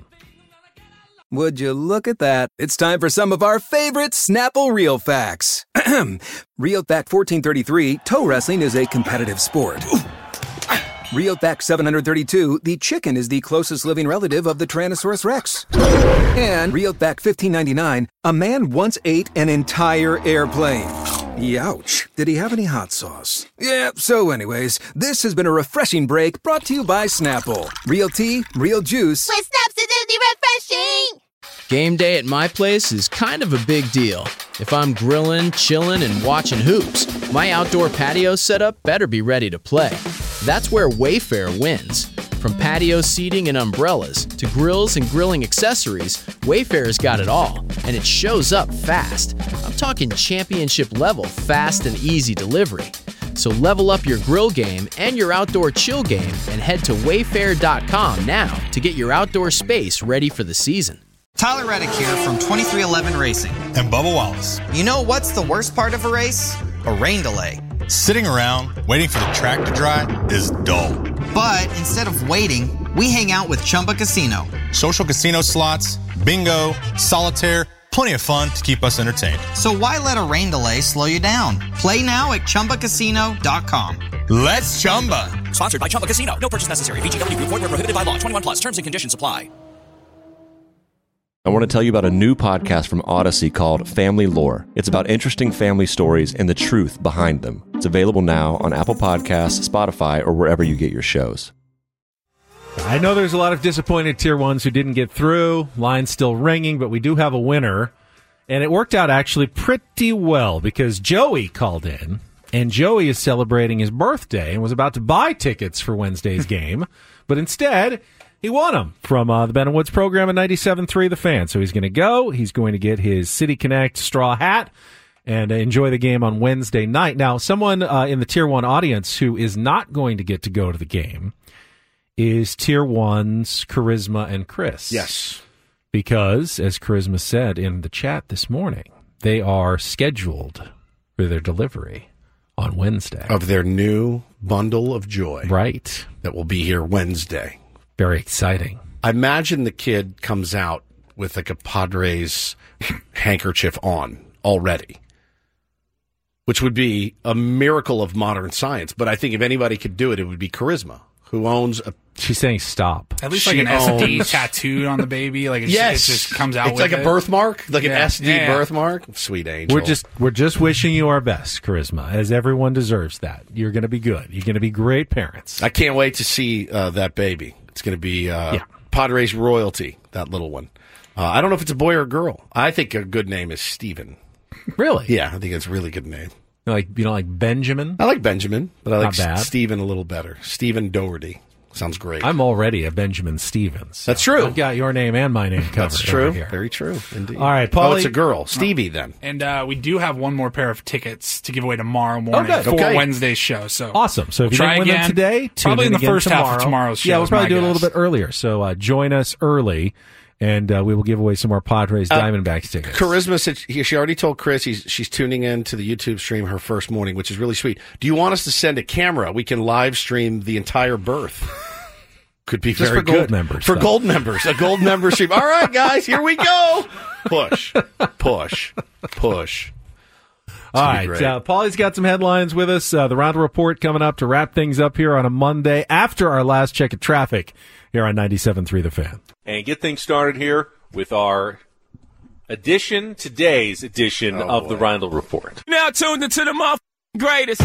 Would you look at that? It's time for some of our favorite Snapple Real Facts. Real Fact fourteen thirty-three, toe wrestling is a competitive sport. Real Fact seven hundred thirty-two, the chicken is the closest living relative of the Tyrannosaurus Rex. And Real Fact fifteen ninety-nine, a man once ate an entire airplane. Youch. Did he have any hot sauce? Yeah, so anyways, this has been a refreshing break brought to you by Snapple. Real tea, real juice. With Snaps Acidity Refreshing! Game day at my place is kind of a big deal. If I'm grilling, chilling, and watching hoops, my outdoor patio setup better be ready to play. That's where Wayfair wins. From patio seating and umbrellas to grills and grilling accessories, Wayfair's got it all, and it shows up fast. I'm talking championship level fast and easy delivery. So level up your grill game and your outdoor chill game and head to wayfair dot com now to get your outdoor space ready for the season. Tyler Reddick here from twenty-three eleven Racing. And Bubba Wallace. You know what's the worst part of a race? A rain delay. Sitting around waiting for the track to dry is dull. But instead of waiting, we hang out with Chumba Casino. Social casino slots, bingo, solitaire, plenty of fun to keep us entertained. So why let a rain delay slow you down? Play now at chumba casino dot com. Let's Chumba. Sponsored by Chumba Casino. No purchase necessary. V G W Group. Void where prohibited by law. twenty-one plus. Terms and conditions apply. I want to tell you about a new podcast from Odyssey called Family Lore. It's about interesting family stories and the truth behind them. It's available now on Apple Podcasts, Spotify, or wherever you get your shows. I know there's a lot of disappointed Tier ones who didn't get through. Line's still ringing, but we do have a winner. And it worked out actually pretty well because Joey called in, and Joey is celebrating his birthday and was about to buy tickets for Wednesday's game. But instead, he won them from uh, the Ben and Woods program at ninety-seven point three The Fan. So he's going to go. He's going to get his City Connect straw hat and enjoy the game on Wednesday night. Now, someone uh, in the Tier one audience who is not going to get to go to the game is Tier one's Charisma and Chris. Yes. Because, as Charisma said in the chat this morning, they are scheduled for their delivery on Wednesday. Of their new bundle of joy. Right. That will be here Wednesday. Very exciting. I imagine the kid comes out with like a Padres handkerchief on already, which would be a miracle of modern science. But I think if anybody could do it, it would be Charisma, who owns a... She's saying stop. At least She like an S D owns- tattooed on the baby. Like it, yes. just, it just comes out It's with like a it. birthmark, like an Yeah. S D Yeah. birthmark. Sweet angel. We're just we're just wishing you our best, Charisma, as everyone deserves that. You're going to be good. You're going to be great parents. I can't wait to see uh, that baby. It's going to be uh, Yeah. Padres royalty, that little one. Uh, I don't know if it's a boy or a girl. I think a good name is Steven. Really? Yeah, I think it's a really good name. You like you don't like Benjamin? I like Benjamin, but I like Not bad. S- Steven a little better. Steven Doherty. Sounds great. I'm already a Benjamin Stevens. That's true. I've got your name and my name covered. That's true. over here. Very true, indeed. All right, Oh, Paulie. it's a girl. Stevie, then. And uh, we do have one more pair of tickets to give away tomorrow morning good. for Okay. Wednesday's show. So Awesome. So if We'll you try didn't win again. them today, tune Probably in the again first half of tomorrow. tomorrow's show Yeah, we'll is probably my do it a little guess. bit earlier. So uh, join us early, and uh, we will give away some more Padres Uh, Diamondbacks tickets. Charisma said he, she already told Chris he's, she's tuning in to the YouTube stream her first morning, which is really sweet. Do you want us to send a camera? We can live stream the entire birth. Could be Just very for gold good. members, For though. gold members. A gold member stream. All right, guys, here we go. Push. Push. Push. All gonna be right, great. uh, Paulie's got some headlines with us. Uh, the Round Report coming up to wrap things up here on a Monday after our last check of traffic here on ninety-seven point three The Fan. And get things started here with our edition, today's edition Oh, of the boy. Rindle Report. Now tuned into the motherfucking greatest.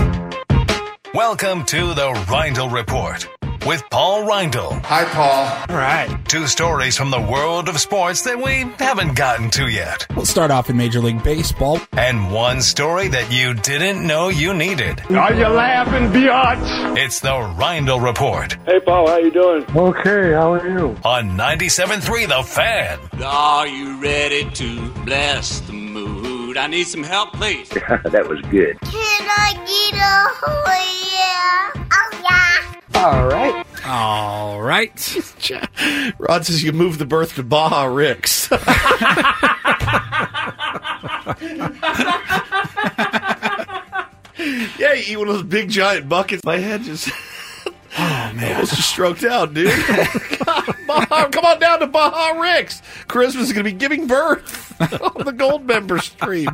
Welcome to the Reindl Report with Paul Reindl. Hi, Paul. All right. Two stories from the world of sports that we haven't gotten to yet. We'll start off in Major League Baseball. And one story that you didn't know you needed. Are you laughing, biatch? It's the Reindl Report Hey, Paul, how you doing? Okay, how are you? on ninety-seven point three The Fan. Are you ready to bless the mood? I need some help, please. That was good. Can I get a oh yeah? Oh yeah. All right. All right. Rod says you moved the birth to Baja Ricks. Yeah, you eat one of those big giant buckets. My head just Oh, man. almost just stroked out, dude. Baja, come on down to Baja Ricks. Christmas is going to be giving birth on the gold member stream.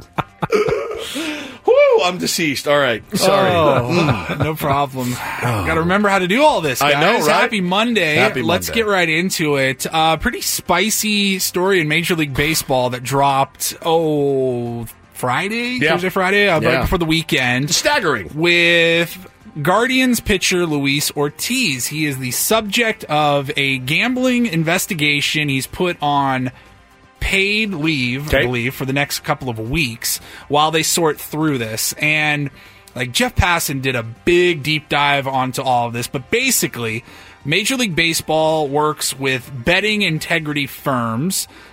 Woo, I'm deceased. All right. Sorry. Oh, no problem. Got to remember how to do all this, guys. I know, right? Happy Monday. Happy Let's Monday. get right into it. Uh, pretty spicy story in Major League Baseball that dropped, oh, Friday? Yeah. Thursday, Friday? Uh, Yeah. Right before the weekend. Staggering. With Guardians pitcher Luis Ortiz. He is the subject of a gambling investigation. He's put on paid leave, Okay. I believe, for the next couple of weeks while they sort through this. And like Jeff Passan did a big deep dive onto all of this, but basically Major League Baseball works with betting integrity firms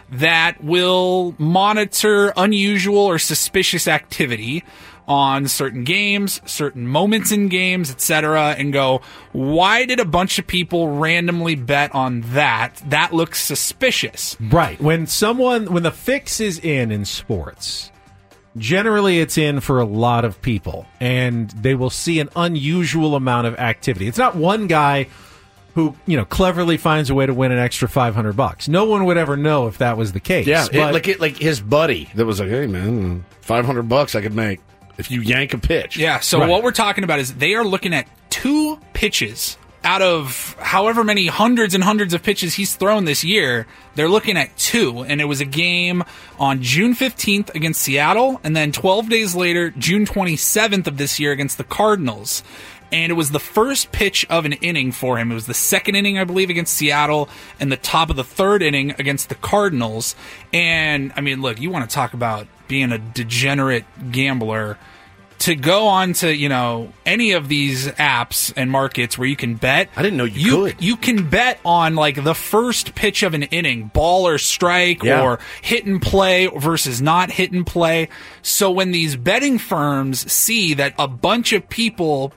that will monitor unusual or suspicious activity on certain games, certain moments in games, et cetera, and go, why did a bunch of people randomly bet on that? That looks suspicious. Right. When someone, when the fix is in in sports, generally it's in for a lot of people, and they will see an unusual amount of activity. It's not one guy who, you know, cleverly finds a way to win an extra five hundred bucks. No one would ever know if that was the case. Yeah, but, it, like it, like his buddy that was like, hey, man, five hundred bucks I could make if you yank a pitch. Yeah, so Right. what we're talking about is they are looking at two pitches out of however many hundreds and hundreds of pitches he's thrown this year. They're looking at two, and it was a game on June fifteenth against Seattle, and then twelve days later, June twenty-seventh of this year against the Cardinals. And it was the first pitch of an inning for him. It was the second inning, I believe, against Seattle, and the top of the third inning against the Cardinals. And, I mean, look, you want to talk about being a degenerate gambler. To go on to, you know, any of these apps and markets where you can bet. I didn't know you, you could. You can bet on, like, the first pitch of an inning, ball or strike, Yeah. or hit and play versus not hit and play. So when these betting firms see that a bunch of people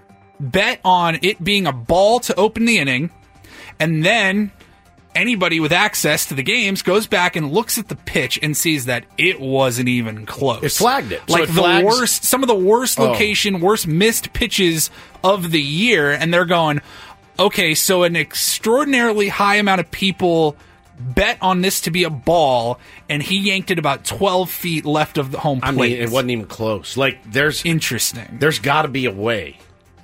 bet on it being a ball to open the inning, and then anybody with access to the games goes back and looks at the pitch and sees that it wasn't even close. It flagged it. So Like it the flags- worst, some of the worst Oh. location, worst missed pitches of the year, and they're going, okay, so an extraordinarily high amount of people bet on this to be a ball, and he yanked it about twelve feet left of the home I plate. mean, it wasn't even close. Like, there's interesting. There's got to be a way,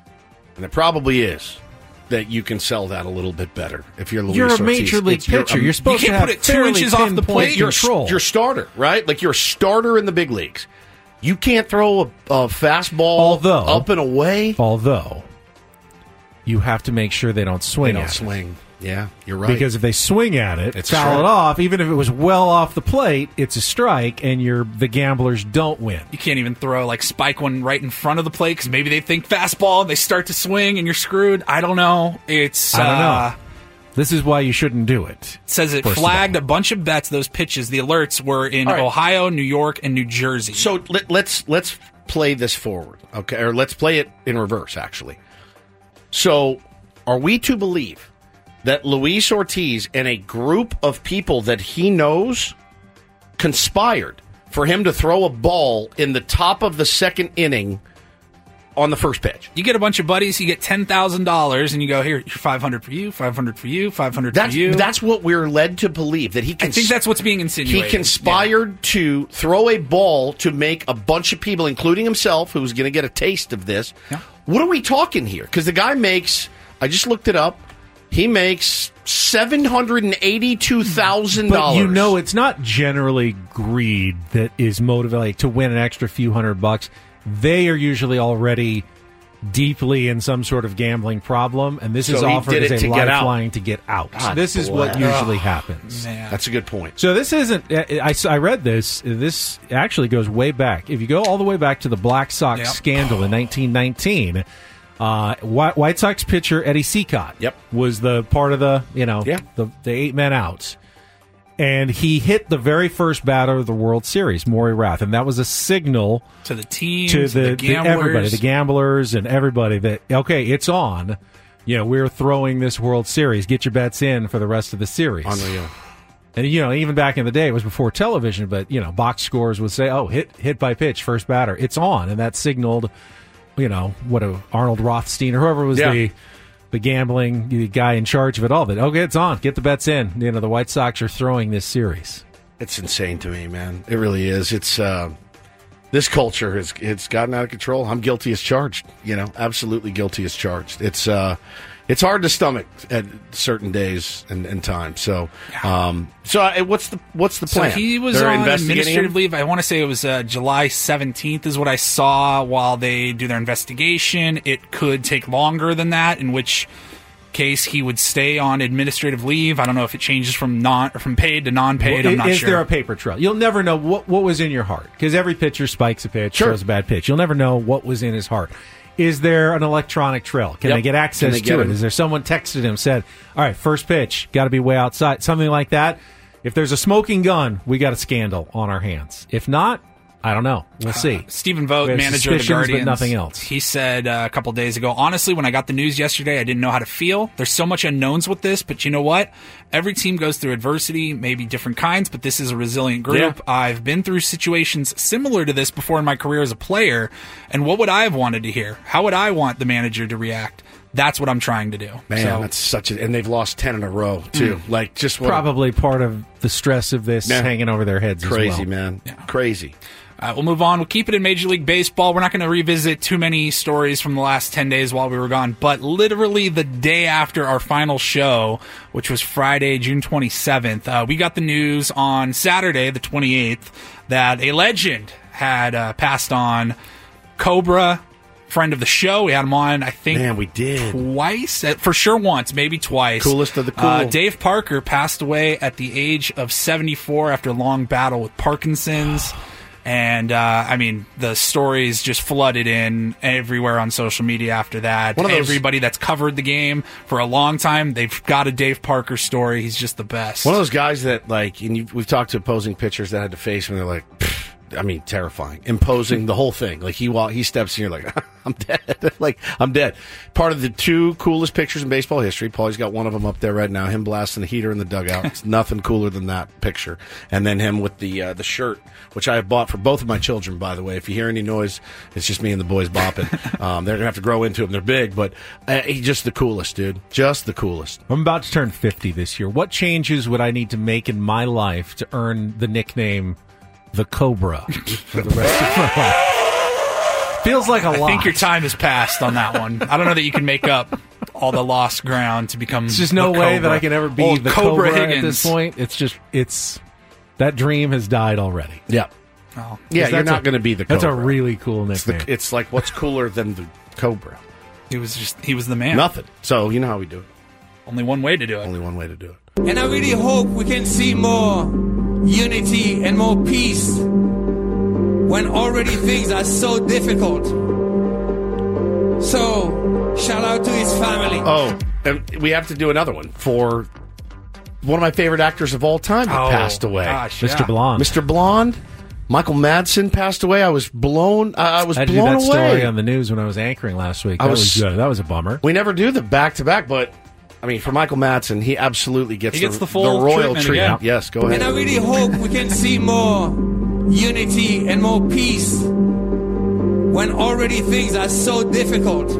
and there probably is, that you can sell that a little bit better if you're Luis You're a Ortiz. major league It's- you're pitcher. a- You're supposed You to can't have put it two fairly inches off the pinpoint plate. You're, control. you're starter, right? Like you're a starter in the big leagues. You can't throw a, a fastball Although- up and away. Although, you have to make sure they don't swing They don't at swing. Yeah, you're it. right. Because if they swing at it, It's foul true. it off, even if it was well off the plate, it's a strike, and you're, the gamblers don't win. You can't even throw, like, spike one right in front of the plate because maybe they think fastball, they start to swing, and you're screwed. I don't know. It's I don't uh, know. This is why you shouldn't do it. It says it First of flagged a bunch of bets. Those pitches, the alerts were in All right. Ohio, New York, and New Jersey. So let, let's let's play this forward, okay? Or let's play it in reverse, actually. So, are we to believe that Luis Ortiz and a group of people that he knows conspired for him to throw a ball in the top of the second inning on the first pitch? You get a bunch of buddies, you get ten thousand dollars, and you go, here, five hundred for you, five hundred for you, five hundred That's for you. that's what we're led to believe, that he I can. think that's what's being insinuated. He conspired to throw a ball to make a bunch of people, including himself, who's going to get a taste of this. Yeah. What are we talking here? Because the guy makes, I just looked it up, he makes seven hundred eighty-two thousand dollars. But you know, it's not generally greed that is motivating to win an extra few hundred bucks. They are usually already deeply in some sort of gambling problem, and this So is he offered did as it a to get out. lifeline to get out. God this is what bless. usually Ugh. happens. Man. That's a good point. So this isn't. I, I read this. This actually goes way back. If you go all the way back to the Black Sox Yep. scandal in nineteen nineteen, uh, White, White Sox pitcher Eddie Seacott Yep. was the part of the you know Yeah. the, the eight men outs. And he hit the very first batter of the World Series, Maury Rath, and that was a signal to the teams, to the, the the gamblers. everybody, the gamblers, and everybody that okay, it's on. You know, we're throwing this World Series. Get your bets in for the rest of the series. Unreal. And you know, even back in the day, it was before television, but you know, box scores would say, "Oh, hit hit by pitch, first batter, it's on," and that signaled, you know, what a Arnold Rothstein or whoever was Yeah. the the gambling the guy in charge of it all. That okay, it's on, get the bets in. You know, the White Sox are throwing this series. It's insane to me, man. It really is. It's uh, this culture has it's gotten out of control. I'm guilty as charged. You know, absolutely guilty as charged. It's uh, it's hard to stomach at certain days and, and times. So, um, so uh, what's the what's the plan? So he was They're on investigating administrative him? leave. I want to say it was uh, July seventeenth is what I saw while they do their investigation. It could take longer than that, in which case he would stay on administrative leave. I don't know if it changes from non or from paid to non-paid. I'm Is, not is sure. there a paper trail? You'll never know what, what was in your heart because every pitcher spikes a pitch, Sure. throws a bad pitch. You'll never know what was in his heart. Is there an electronic trail? Can Yep. they get Can access they to get it? him? Is there someone texted him said, "All right, first pitch, got to be way outside," something like that? if there's a smoking gun, we got a scandal on our hands. If not, I don't know. We'll see. Uh, Stephen Vogt, We have manager of the suspicions, Guardians, but nothing else. He said uh, a couple days ago, honestly, when I got the news yesterday, I didn't know how to feel. There's so much unknowns with this, but you know what? Every team goes through adversity, maybe different kinds, but this is a resilient group. Yeah. I've been through situations similar to this before in my career as a player, and what would I have wanted to hear? How would I want the manager to react? That's what I'm trying to do. Man, So- that's such a, and they've lost ten in a row too. Mm. Like just what a- Probably part of the stress of this Yeah. hanging over their heads crazy, as well. man, crazy. Uh, we'll move on. We'll keep it in Major League Baseball. We're not going to revisit too many stories from the last ten days while we were gone, but literally the day after our final show, which was Friday, June twenty-seventh, uh, we got the news on Saturday, the twenty-eighth, that a legend had uh, passed on. Cobra, friend of the show. We had him on, I think, Man, we did. twice. Uh, For sure once, maybe twice. Coolest of the cool. Uh, Dave Parker passed away at the age of seventy-four after a long battle with Parkinson's. And, uh, I mean, the stories just flooded in everywhere on social media after that. One of those- Everybody that's covered the game for a long time, they've got a Dave Parker story. He's just the best. One of those guys that, like, and you, we've talked to opposing pitchers that had to face him, and they're like, "Pfft," I mean, terrifying, imposing the whole thing. Like he walk, he steps in, you're like, I'm dead. Like I'm dead. Part of the two coolest pictures in baseball history. Paulie's got one of them up there right now. Him blasting the heater in the dugout. It's nothing cooler than that picture. And then him with the uh, the shirt, which I have bought for both of my children. By the way, if you hear any noise, it's just me and the boys bopping. um, they're gonna have to grow into them. They're big, but uh, he's just the coolest, dude. Just the coolest. I'm about to turn fifty this year. What changes would I need to make in my life to earn the nickname the Cobra for the rest of my life? Feels like a I lot. think your time has passed on that one. I don't know that you can make up all the lost ground to become. There's just no the way Cobra. that I can ever be Old the Cobra, Cobra Higgins. at this point. It's just, it's, that dream has died already. Yeah. Oh. Yeah, you're That's not a- going to be the That's Cobra. a really cool It's, the- nickname. it's like, what's cooler than the Cobra? He was just, he was the man. Nothing. So you know how we do it. Only one way to do it. Only one way to do it. And I really hope we can see more unity and more peace when already things are so difficult. So, shout out to his family. Oh, and we have to do another one for one of my favorite actors of all time that Oh, passed away. gosh, Mister yeah. Blonde. Mister Blonde. Michael Madsen passed away. I was blown. Uh, I was I had to do blown that away. story on the news when I was anchoring last week. I That was- was, uh, that was a bummer. We never do the back to back, but I mean, for Michael Madsen, he absolutely gets, He gets the full royal treatment treatment. again. Yes, go ahead. And I really hope we can see more unity and more peace when already things are so difficult.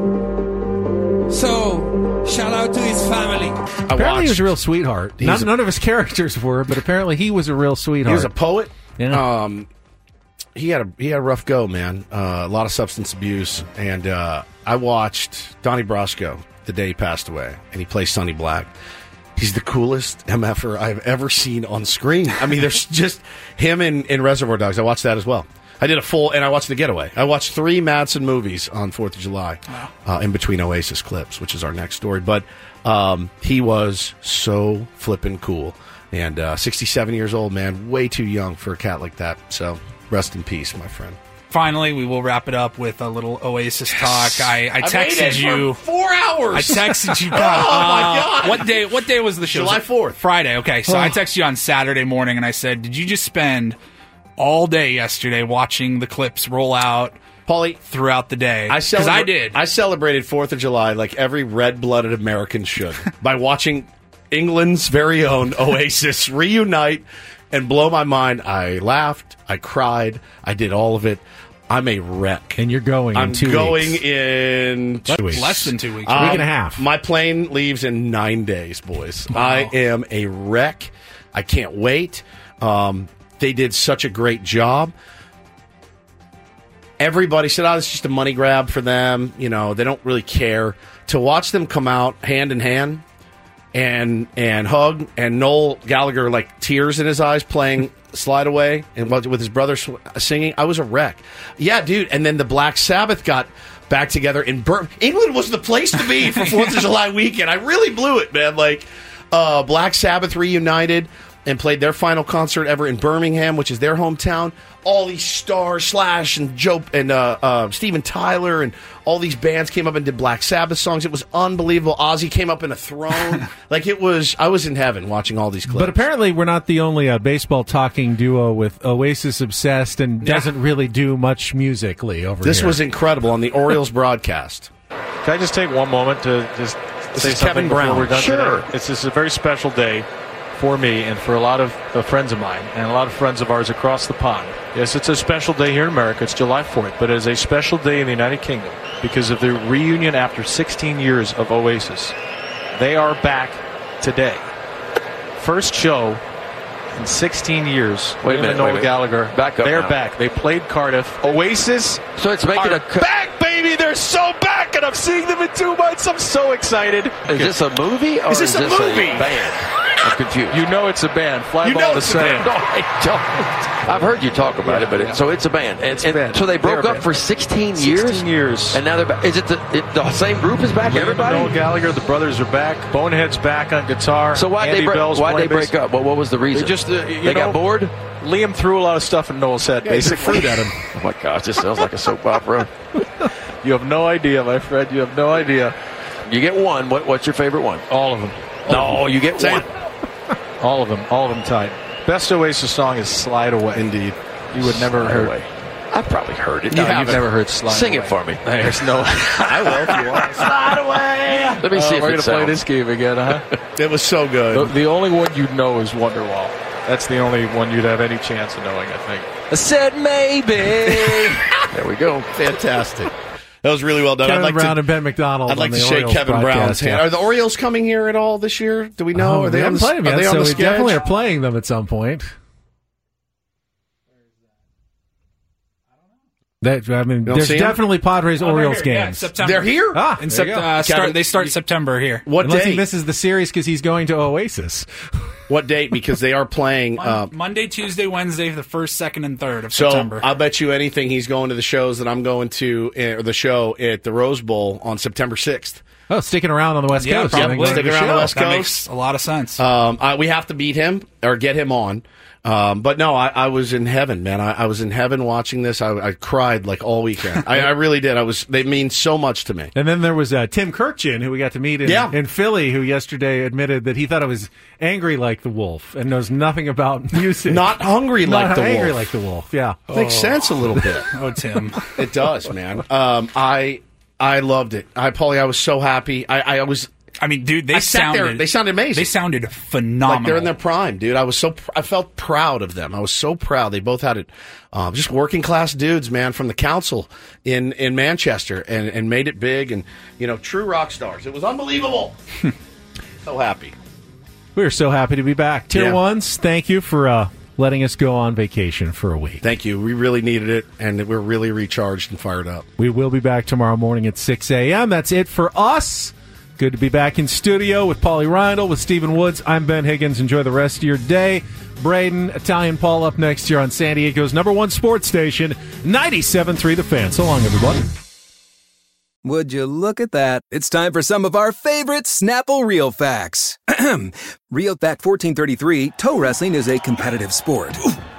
So, shout out to his family. Apparently he was a real sweetheart. He's Not, a- none of his characters were, but apparently he was a real sweetheart. He was a poet. Yeah. Um, he had a he had a rough go, man. Uh, a lot of substance abuse, and uh, I watched Donnie Brasco the day he passed away, and he plays Sonny Black. He's the coolest M F er I've ever seen on screen. I mean, there's just him in, in Reservoir Dogs. I watched that as well. I did a full, and I watched The Getaway. I watched three Madsen movies on fourth of July, uh, in between Oasis clips, which is our next story. But um, he was so flippin' cool. And uh, sixty-seven years old, man, way too young for a cat like that. So rest in peace, my friend. Finally, we will wrap it up with a little Oasis talk. I, I I texted waited you for four hours. I texted you. Oh, God, my uh, God. What day? What day was the show? July Was it fourth. Friday. Okay, so Oh. I texted you on Saturday morning, and I said, "Did you just spend all day yesterday watching the clips roll out, Paulie, throughout the day?" I Because celebra- I did. I celebrated fourth of July like every red-blooded American should by watching England's very own Oasis reunite and blow my mind. I laughed. I cried. I did all of it. I'm a wreck. And you're going in I'm two going weeks. in two Less- weeks. less than two weeks. A week Um, and a half. My plane leaves in nine days, boys. I am a wreck. I can't wait. Um, they did such a great job. Everybody said, oh, this is just a money grab for them. You know, they don't really care. To watch them come out hand in hand and and hug, and Noel Gallagher, like, tears in his eyes playing Slide Away, and with his brother sw- singing, I was a wreck. Yeah, dude. And then the Black Sabbath got back together in Bur- England was the place to be for fourth of July weekend. I really blew it, man. Like, uh, Black Sabbath reunited. and played their final concert ever in Birmingham, which is their hometown. All these stars, Slash and Joe and uh, uh, Steven Tyler, and all these bands came up and did Black Sabbath songs. It was unbelievable. Ozzy came up in a throne. Like it was, I was in heaven watching all these clips. But apparently, we're not the only uh, baseball talking duo with Oasis obsessed and Yeah. doesn't really do much musically over This here. was incredible on the Orioles broadcast. Can I just take one moment to just This say is something Kevin before Brown. we're done Sure. today? It's just a very special day for me and for a lot of uh, friends of mine and a lot of friends of ours across the pond. Yes, it's a special day here in America. It's July fourth, but it is a special day in the United Kingdom because of the reunion after sixteen years of Oasis. They are back today. First show in sixteen years. Wait a Liam minute, and Noel wait a minute. Gallagher. Back up They're now. back. They played Cardiff. Oasis. So it's making are a co- back, baby. They're so back, and I'm seeing them in two months. I'm so excited. Is this a movie or Is this a movie? band? I'm confused. You know it's a band. Fly You ball know to it's a sand. band. No, I don't. I've heard you talk about Yeah, it, but yeah. it, so it's a band. And, It's a and band. so they They're a broke up band. for sixteen years. sixteen years. And now they're back. Is it the, it, the same group is back? Liam and Everybody. Noel Gallagher, the brothers are back. Bonehead's back on guitar. So why'd Andy they break? Bell's Why'd they playing bass. break up? What, what was the reason? They just, uh, you they know, got bored. Liam threw a lot of stuff in Noel's head, Yeah, he threw basically. fruit at him. Oh my gosh, this sounds like a soap opera. You have no idea, my friend. You have no idea. You get one. What, what's your favorite one? All of them. No, you get Say one. All of them. All of them tied. Best Oasis song is Slide Away. Indeed. You would never Slide heard Away. I've probably heard it. No, You you've haven't. never heard Slide Sing Away. it for me. There's no. I will if you want. Slide away. Let me see Uh, if we're it gonna play sounds. this game again, huh? It was so good. the, the only one you'd know is Wonderwall. That's the only one you'd have any chance of knowing, I think. I said maybe. There we go. Fantastic. That was really well done. Kevin I'd like Brown to, and Ben McDonald. I'd like on to the shake Orioles Kevin Brown's broadcast, hand. yeah. Are the Orioles coming here at all this year? Do we know? Oh, are they we on haven't the, played them are yet, they on so the we schedule? definitely are playing them at some point. That, I mean, don't there's see 'em? definitely Padres Oh, they're Orioles here. Yeah, games. September. They're here? Ah, In there you sept- go. uh, start, Kevin, they start you- September here. What Unless date? he misses the series because he's going to Oasis. What date? Because they are playing. Mon- Uh, Monday, Tuesday, Wednesday, the first, second, and third of so September. I'll bet you anything he's going to the shows that I'm going to, uh, or the show at the Rose Bowl on September sixth. Oh, sticking around on the West Yeah, Coast. probably. and going to Sticking the around the show. West that Coast. makes a lot of sense. Um, I, we have to beat him or get him on. Um, but no, I, I was in heaven, man. I, I was in heaven watching this. I, I cried like all weekend. I, I really did. I was. They mean so much to me. And then there was uh, Tim Kirchin, who we got to meet in, Yeah. in Philly, who yesterday admitted that he thought I was angry like the wolf and knows nothing about music. Not hungry like Not the angry wolf. like the wolf. Yeah, Makes sense a little bit. oh, Tim. It does, man. Um, I I loved it. I, Paulie, I was so happy. I, I was. I mean, dude, they I sat sounded. there. They sounded amazing. They sounded phenomenal. Like they're in their prime, dude. I was so pr- I felt proud of them. I was so proud. They both had it, um, just working class dudes, man, from the council in in Manchester, and and made it big, and you know, true rock stars. It was unbelievable. So happy. we are so happy to be back. Tier Yeah. ones, thank you for uh, letting us go on vacation for a week. Thank you. We really needed it, and we're really recharged and fired up. We will be back tomorrow morning at six a.m. That's it for us. Good to be back in studio with Paulie Reindl, with Stephen Woods. I'm Ben Higgins. Enjoy the rest of your day. Braden, Italian Paul up next year on San Diego's number one sports station, ninety-seven point three The Fan. So long, everybody. Would you look at that? It's time for some of our favorite Snapple Real Facts. Real Fact fourteen thirty-three, toe wrestling is a competitive sport.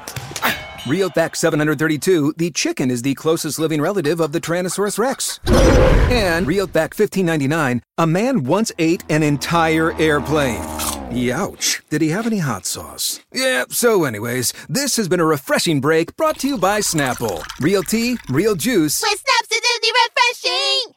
Real Fact seven hundred thirty-two, the chicken is the closest living relative of the Tyrannosaurus rex. And Real Fact fifteen ninety-nine, a man once ate an entire airplane. Youch. Did he have any hot sauce? Yeah, so anyways, this has been a refreshing break brought to you by Snapple. Real tea, real juice. With Snaps, it is refreshing.